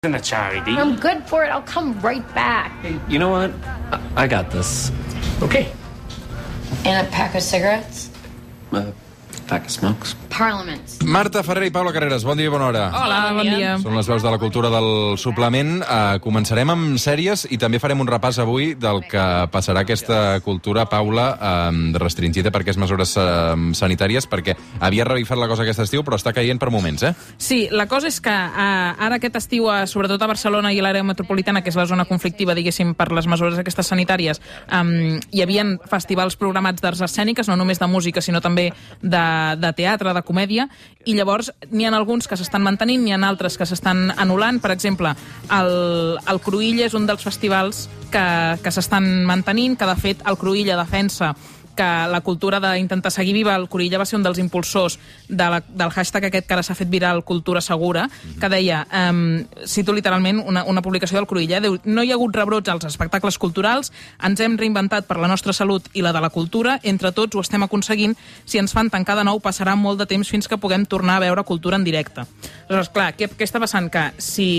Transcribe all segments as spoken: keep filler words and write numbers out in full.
In a charity. I'm good for it. I'll come right back. Hey, you know what? I, I got this. Okay. And a pack of cigarettes? Uh, pack of smokes. Parliaments. Marta Ferrer i Paula Carreras, bon dia i bona hora. Hola, bon dia. Són les veus de la cultura del suplement. Uh, començarem amb sèries i també farem un repàs avui del que passarà aquesta cultura, Paula, uh, restringida per aquestes mesures uh, sanitàries, perquè havia revifat la cosa aquest estiu, però està caient per moments, eh? Sí, la cosa és que uh, ara aquest estiu, uh, sobretot a Barcelona i a l'àrea metropolitana, que és la zona conflictiva, diguéssim, per les mesures aquestes sanitàries, um, hi havia festivals programats d'arts escèniques, no només de música, sinó també de, de teatre, de comèdia, i llavors n'hi ha alguns que s'estan mantenint, n'hi ha altres que s'estan anul·lant. Per exemple, el, el Cruïlla és un dels festivals que, que s'estan mantenint, que de fet el Cruïlla defensa que la cultura d'intentar seguir viva. El Cruïlla va ser un dels impulsors de la, del hashtag aquest que ara s'ha fet viral, Cultura Segura, que deia, um, cito literalment una, una publicació del Cruïlla, diu: no hi ha hagut rebrots als espectacles culturals, ens hem reinventat per la nostra salut i la de la cultura, entre tots ho estem aconseguint, si ens fan tancar de nou passarà molt de temps fins que puguem tornar a veure cultura en directe. Aleshores, clar, què, què està passant? Que si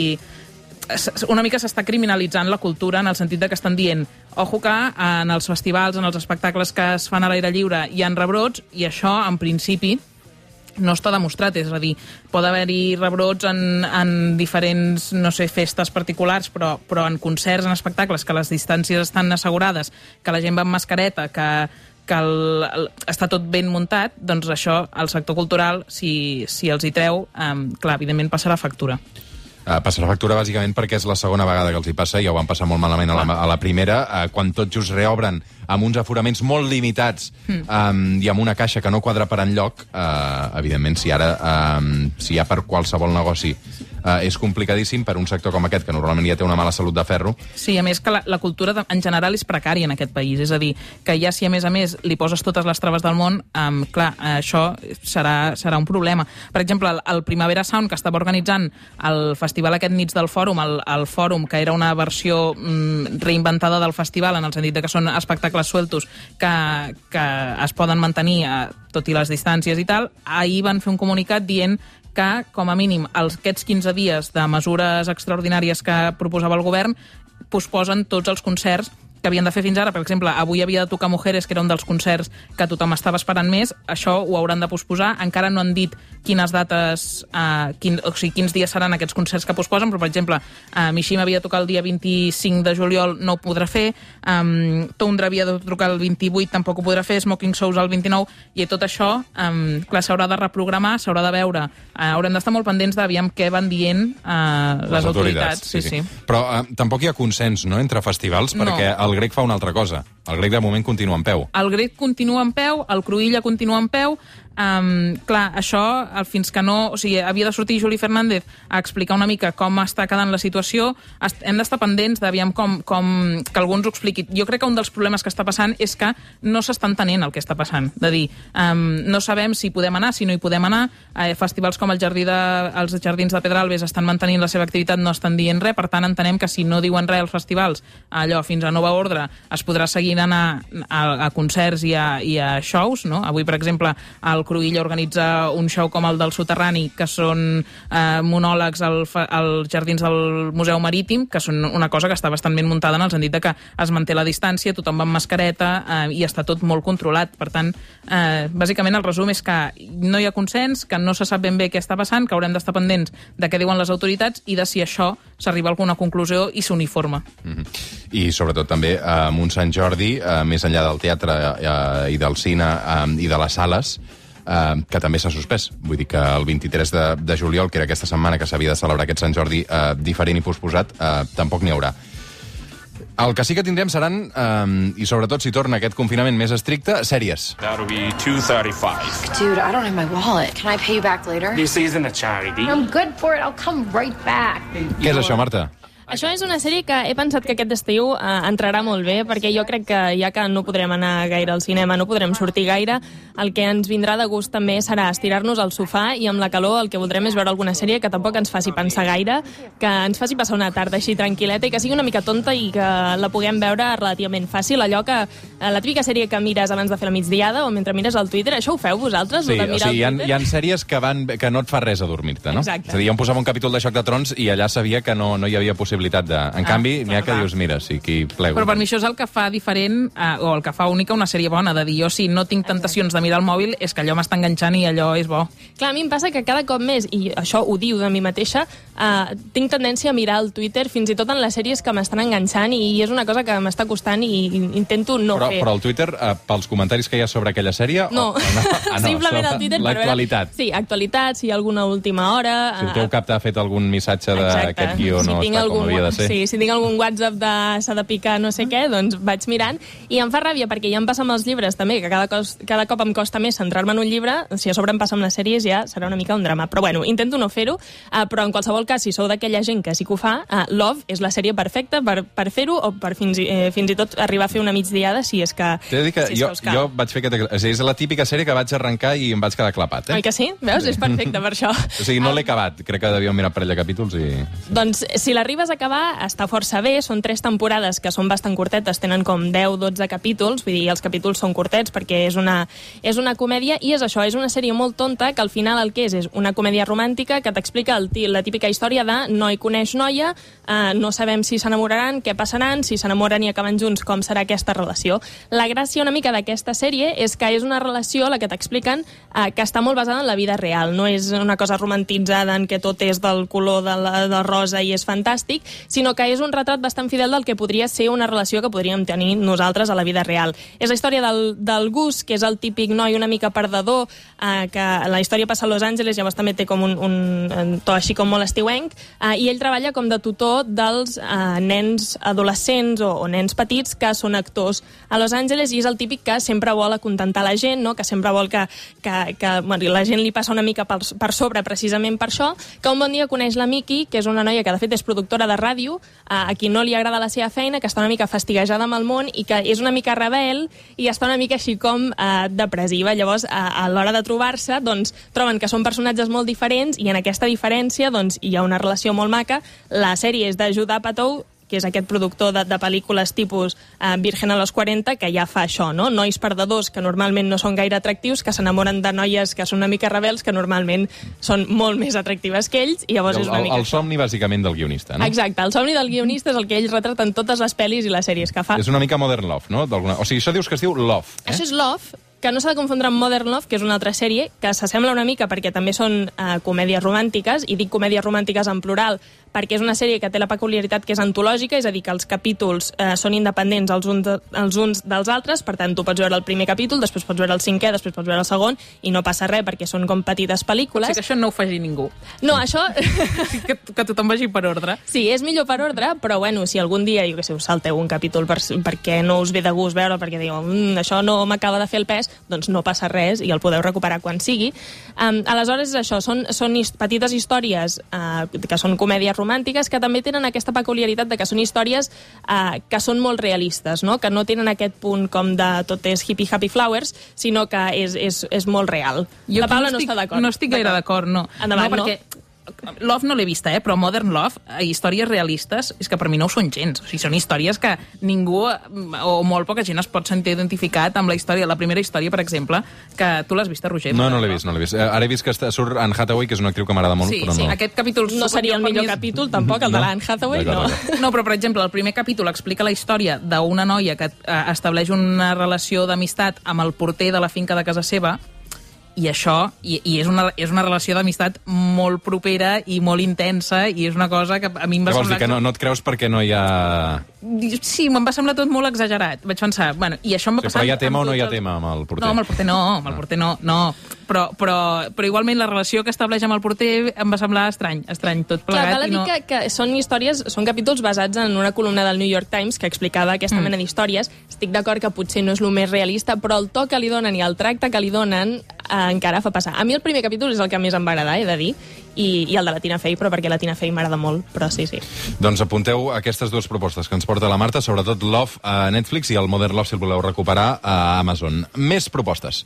una mica s'està criminalitzant la cultura en el sentit de que estan dient ojo que en els festivals, en els espectacles que es fan a l'aire lliure hi ha rebrots, i això, en principi, no està demostrat. És a dir, pot haver-hi rebrots en, en diferents, no sé, festes particulars, però, però en concerts, en espectacles, que les distàncies estan assegurades, que la gent va amb mascareta, que, que el, el, està tot ben muntat, doncs això, el sector cultural, si, si els hi treu, eh, clar, evidentment passarà factura. Uh, passarà factura bàsicament perquè és la segona vegada que els hi passa, i ja ho van passar molt malament a la, a la primera, uh, quan tot just reobren amb uns aforaments molt limitats mm. um, i amb una caixa que no quadra per enlloc. Uh, evidentment, si ara um, si hi ha per qualsevol negoci uh, és complicadíssim per un sector com aquest, que normalment ja té una mala salut de ferro. Sí, a més que la, la cultura en general és precària en aquest país, és a dir, que ja si a més a més li poses totes les traves del món, um, clar, això serà, serà un problema. Per exemple, el, el Primavera Sound, que estava organitzant el festival aquest Nits del Fòrum, el, el Fòrum, que era una versió mm, reinventada del festival, en el sentit de que són espectacles sueltos que, que es poden mantenir eh, tot i les distàncies i tal, ahir van fer un comunicat dient que, com a mínim, els, aquests quinze dies de mesures extraordinàries que proposava el govern posposen tots els concerts que havien de fer fins ara. Per exemple, avui havia de tocar Mujeres, que era un dels concerts que tothom estava esperant més. Això ho hauran de posposar. Encara no han dit quines dates, eh, quin, o sigui, quins dies seran aquests concerts que posposen, però, per exemple, eh, Mishima havia de tocar el dia vint-i-cinc de juliol, no ho podrà fer. Um, Tundra havia de tocar el vint-i-vuit, tampoc ho podrà fer. Smoking Souls el vint-i-nou. I tot això, um, clar, s'haurà de reprogramar, s'haurà de veure. Uh, haurem d'estar molt pendents d'aviam què van dient uh, les, les autoritats. autoritats. Sí, sí. sí. Però uh, tampoc hi ha consens, no?, entre festivals, perquè no. El Grec fa una altra cosa. El Grec, de moment, continua en peu. El Grec continua en peu, el Cruïlla continua en peu. Um, clar, això, fins que no... O sigui, havia de sortir Juli Fernández a explicar una mica com està quedant la situació. Hem d'estar pendents d'aviam com, com que algú ens ho expliqui. Jo crec que un dels problemes que està passant és que no s'està entenent el que està passant. De dir, um, no sabem si podem anar, si no hi podem anar. Eh, festivals com el Jardí de, els Jardins de Pedralbes estan mantenint la seva activitat, no estan dient res. Per tant, entenem que si no diuen res als festivals, allò, fins a nova ordre, es podrà seguir anar a, a concerts i a, i a shows, no? Avui, per exemple, el Cruïlla organitza un show com el del Soterrani, que són eh, monòlegs al, als jardins del Museu Marítim, que són una cosa que està bastant ben muntada en el sentit de que es manté la distància, tothom va amb mascareta eh, i està tot molt controlat. Per tant, eh, bàsicament el resum és que no hi ha consens, que no se sap ben bé què està passant, que haurem d'estar pendents de què diuen les autoritats i de si això s'arriba a alguna conclusió i s'uniforma. Mm-hmm. I sobretot també eh, amb un Sant Jordi, eh, més enllà del teatre eh, i del cine eh, i de les sales, Uh, que també s'ha suspès. Vull dir que el vint-i-tres de, de juliol, que era aquesta setmana que s'havia de celebrar aquest Sant Jordi uh, diferent i posposat, uh, tampoc n'hi haurà. El que sí que tindrem seran, um, i sobretot si torna aquest confinament més estricte, sèries. That'll be two thirty-five. Dude, I don't have my wallet. Can I pay you back later? This isn't a charity. I'm good for it. I'll come right back. Què és això, Marta? Això és una sèrie que he pensat que aquest estiu eh, entrarà molt bé, perquè jo crec que ja que no podrem anar gaire al cinema, no podrem sortir gaire, el que ens vindrà de gust també serà estirar-nos al sofà i amb la calor el que voldrem és veure alguna sèrie que tampoc ens faci pensar gaire, que ens faci passar una tarda així tranquil·leta i que sigui una mica tonta i que la puguem veure relativament fàcil, allò que eh, la típica sèrie que mires abans de fer la migdiada o mentre mires al Twitter, això ho feu vosaltres? Sí, de o mirar sigui, hi ha, al Twitter? hi ha sèries que, van, que no et fa res adormir-te, no? Exacte. És a dir, jo em posava un capítol de Xoc de Trons i allà sabia que no, no hi havia possibilitat de... En Ah, canvi, n'hi ha clar, que clar. dius, mira, sí, aquí plego. Però per mi això és el que fa diferent, eh, o el que fa única una sèrie bona, de dir, jo si no tinc tentacions de mirar el mòbil, és que allò m'està enganxant i allò és bo. Clar, a mi em passa que cada cop més, i això ho diu de mi mateixa, uh, tinc tendència a mirar el Twitter fins i tot en les sèries que m'estan enganxant i és una cosa que m'està costant i intento no però, fer. però el Twitter, eh, pels comentaris que hi ha sobre aquella sèrie... No, o, o no? Ah, no simplement sobre al Twitter per veure... l'actualitat. Sí, actualitat, si hi ha alguna última hora... Si el teu cap t'ha fet algun missatge Exacte. d'aquest guió no tinc està algun, com havia de ser. Sí, si tinc algun WhatsApp de s'ha de picar no sé què, doncs vaig mirant. I em fa ràbia perquè ja em passa amb els llibres també, que cada, cos, cada cop em costa més centrar-me en un llibre, si a sobre em passa amb les sèries ja serà una mica un drama. Però bueno, intento no fer-ho, uh, però en qualsevol cas, si sou d'aquella gent que sí que ho fa, uh, Love és la sèrie perfecta per, per fer-ho o per fins i, eh, fins i tot arribar a fer una migdiada si és que... T'he de dir que si és jo, que us cal. jo vaig fer aquest... És, és la típica sèrie que vaig arrencar i em vaig quedar clapat, eh? Oi que sí? Veus? És perfecte per això. O sigui, no l'he acabat. Crec que devíem mirar un parell de capítols i... Doncs si l'arribes a acabar, està força bé. Són tres temporades que són bastant curtetes, tenen com deu dotze capítols, vull dir, els capítols són curtets perquè és una, és una comèdia, i és això, és una sèrie molt tonta que al final el que és és una comèdia romàntica que t'explica el, la típica història de noi coneix noia, eh, no sabem si s'enamoraran, què passaran, si s'enamoren i acaben junts, com serà aquesta relació. La gràcia una mica d'aquesta sèrie és que és una relació, la que t'expliquen, eh, que està molt basada en la vida real, no és una cosa romantitzada en què tot és del color de la de rosa i és fantàstic, sinó que és un retrat bastant fidel del que podria ser una relació que podríem tenir nosaltres a la vida real. És la història del, del Gus, que és el típic noi una mica perdedor, eh, que la història passa a Los Angeles, llavors també té com un, un, un to així com molt estiuenc, eh, i ell treballa com de tutor dels eh, nens adolescents o, o nens petits que són actors a Los Angeles, i és el típic que sempre vol acontentar la gent, no? Que sempre vol que, que, que bueno, la gent li passa una mica per, per sobre precisament per això, que un bon dia coneix la Miki, que és una noia que de fet és productora de ràdio, a qui no li agrada la seva feina, que està una mica fastiguejada amb el món i que és una mica rebel i està una mica així com eh, depressiva. Llavors, a, a l'hora de trobar-se, doncs, troben que són personatges molt diferents i en aquesta diferència doncs, hi ha una relació molt maca. La sèrie és de Judd Apatow, que és aquest productor de, de pel·lícules tipus eh, Virgen a los quaranta, que ja fa això, no? Nois perdedors que normalment no són gaire atractius, que s'enamoren de noies que són una mica rebels, que normalment són molt més atractives que ells, i llavors El, és una el, mica... el somni, bàsicament, del guionista, no? Exacte, el somni del guionista és el que ell retrata en totes les pel·lis i les sèries que fa. És una mica Modern Love, no? O sigui, això dius que es diu Love, eh? Això és Love, que no s'ha de confondre amb Modern Love, que és una altra sèrie, que s'assembla una mica perquè també són eh, comèdies romàntiques, i dic comèdies romàntiques en plural, perquè és una sèrie que té la peculiaritat que és antològica, és a dir, que els capítols eh, són independents els uns, de, els uns dels altres, per tant, tu pots veure el primer capítol, després pots veure el cinquè, després pots veure el segon, i no passa res, perquè són com petites pel·lícules. O sigui que això no ho faci ningú. No, això... que, que tothom vagi per ordre. Sí, és millor per ordre, però bueno, si algun dia, jo què sé, us salteu un capítol per, perquè no us ve de gust veure, perquè diu, mmm, això no m'acaba de fer el pes, doncs no passa res i el podeu recuperar quan sigui. Um, aleshores, és això, són, són hist petites històries uh, que són comèdies romàntiques, que també tenen aquesta peculiaritat de que són històries uh, que són molt realistes, no? Que no tenen aquest punt com de tot és hippie happy flowers, sinó que és, és, és molt real. Jo la Paula no, no estic, està d'acord. No estic gaire d'acord, no. Endavant, no, perquè Love no l'he vista, eh? Però Modern Love, eh, històries realistes, és que per mi no ho són gens. O sigui, són històries que ningú, o molt poca gent es pot sentir identificat amb la història. La primera història, per exemple, que tu l'has vista, Roger? No, no l'he vist, no l'he vist. Eh, ara he vist que està, surt Anne Hathaway, que és una actriu que m'agrada molt, sí, però no. Sí, aquest capítol... No seria el millor mi... capítol, tampoc, el No? de l'Anne Hathaway, no. No, però, per exemple, el primer capítol explica la història d'una noia que eh, estableix una relació d'amistat amb el porter de la finca de casa seva, i això, i, i és, una, és una relació d'amistat molt propera i molt intensa, i és una cosa que a mi em va Què vols semblar... dir, que no, no et creus perquè no hi ha... Sí, me'n va semblar tot molt exagerat. Vaig pensar, bueno, i això em va Sí, passar... però hi ha tema amb o no hi ha tots els- tema amb el porter? No, amb el porter no, amb el porter no, no. però, però, però igualment la relació que estableix amb el porter em va semblar estrany, estrany tot plegat. Clar, val a dir no... que, que són històries, són capítols basats en una columna del New York Times que explicava aquesta mm. mena d'històries. Estic d'acord que potser no és el més realista, però el to que li donen i el tracte que li donen eh, encara fa passar. A mi el primer capítol és el que més em va agradar, he de dir, i, i el de la Tina Fey, però perquè la Tina Fey m'agrada molt, però sí, sí. Doncs apunteu aquestes dues propostes que ens porta la Marta, sobretot Love a Netflix i el Modern Love, si el voleu recuperar, a Amazon. Més propostes.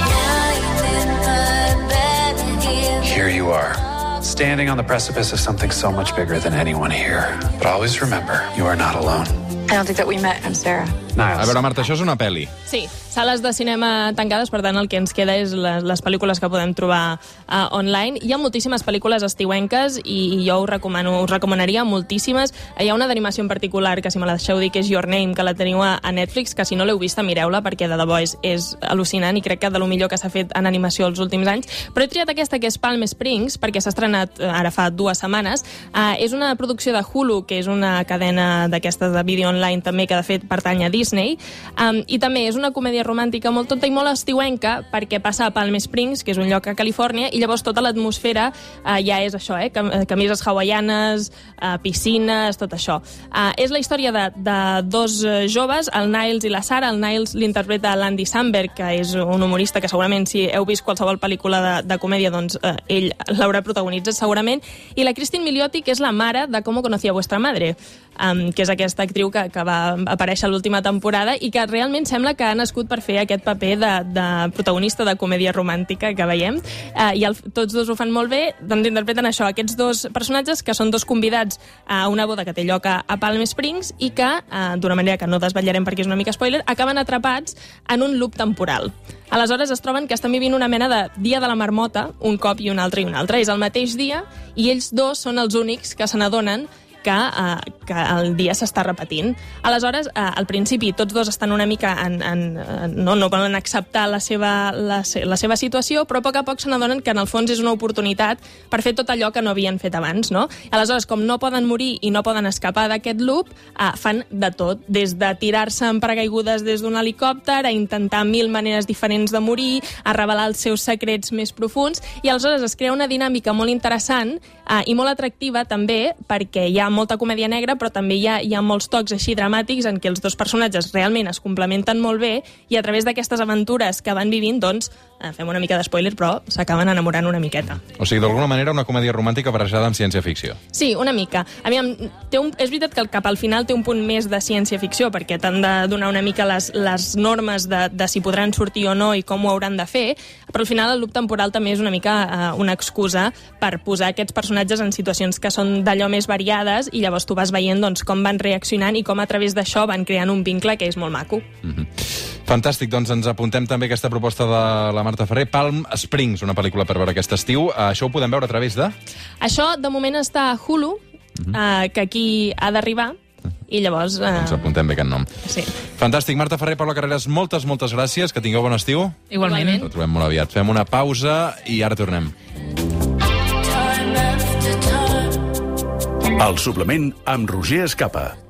Here you are, standing on the precipice of something so much bigger than anyone here. But always remember, you are not alone. I don't think that we met. I'm Sarah. A veure, Marta, això és una pel·li. Sí, sales de cinema tancades, per tant el que ens queda és les, les pel·lícules que podem trobar uh, online. Hi ha moltíssimes pel·lícules estiuenques i, i jo us, recomano, us recomanaria moltíssimes. Hi ha una d'animació en particular, que si me la deixeu dir, que és Your Name, que la teniu a, a Netflix, que si no l'heu vista, mireu-la, perquè de debò és, és al·lucinant i crec que de lo millor que s'ha fet en animació els últims anys. Però he triat aquesta, que és Palm Springs, perquè s'ha estrenat uh, ara fa dues setmanes. Uh, és una producció de Hulu, que és una cadena d'aquestes de vídeo online també, que de fet pertany a Disney. Um, I també és una comèdia romàntica molt tonta i molt estiuenca, perquè passa a Palm Springs, que és un lloc a Califòrnia, i llavors tota l'atmosfera uh, ja és això, eh? Cam camises hawaianes, uh, piscines, tot això. Uh, és la història de, de dos uh, joves, el Niles i la Sarah. El Niles l'interpreta l'Andy Samberg, que és un humorista que segurament, si heu vist qualsevol pel·lícula de, de comèdia, doncs uh, ell l'haurà protagonitzat segurament. I la Christine Milioti, que és la mare de Com conocía vuestra madre, um, que és aquesta actriu que, que va aparèixer a l'última temporada i que realment sembla que ha nascut per fer aquest paper de, de protagonista de comèdia romàntica que veiem, uh, i el, tots dos ho fan molt bé. Doncs interpreten això, aquests dos personatges que són dos convidats a una boda que té lloc a, a Palm Springs i que, uh, d'una manera que no desvetllarem perquè és una mica spoiler, acaben atrapats en un loop temporal. Aleshores es troben que estan vivint una mena de dia de la marmota, un cop i un altre i un altre. És el mateix dia i ells dos són els únics que se n'adonen que, uh, que el dia s'està repetint. Aleshores, uh, al principi, tots dos estan una mica en... en uh, no, no volen acceptar la seva, la, la seva situació, però a poc a poc se n'adonen que en el fons és una oportunitat per fer tot allò que no havien fet abans, no? Aleshores, com no poden morir i no poden escapar d'aquest loop, uh, fan de tot, des de tirar-se en paracaigudes des d'un helicòpter, a intentar mil maneres diferents de morir, a revelar els seus secrets més profuns, i aleshores es crea una dinàmica molt interessant uh, i molt atractiva també, perquè hi ha molta comèdia negra, però també hi ha, hi ha molts tocs així dramàtics en què els dos personatges realment es complementen molt bé i a través d'aquestes aventures que van vivint, doncs, eh, fem una mica de spoiler, però s'acaben enamorant una miqueta. O sigui, d'alguna manera, una comèdia romàntica barrejada amb ciència-ficció. Sí, una mica. A mi, té un, és veritat que cap al final té un punt més de ciència-ficció, perquè t'han de donar una mica les, les normes de, de si podran sortir o no i com ho hauran de fer, però al final el loop temporal també és una mica eh, una excusa per posar aquests personatges en situacions que són d'allò més variades, i llavors tu vas veient doncs, com van reaccionant i com a través d'això van creant un vincle que és molt maco. Mm-hmm. Fantàstic, doncs ens apuntem també aquesta proposta de la Marta Ferrer, Palm Springs, una pel·lícula per veure aquest estiu. Això ho podem veure a través de... Això, de moment, està a Hulu, mm-hmm. eh, que aquí ha d'arribar, i llavors... Eh... Ens apuntem bé aquest nom. Sí. Fantàstic, Marta Ferrer, Paula Carreras, moltes, moltes gràcies, que tingueu bon estiu. Igualment. Ens trobem molt aviat. Fem una pausa i ara tornem. El suplement amb Roger Escapa.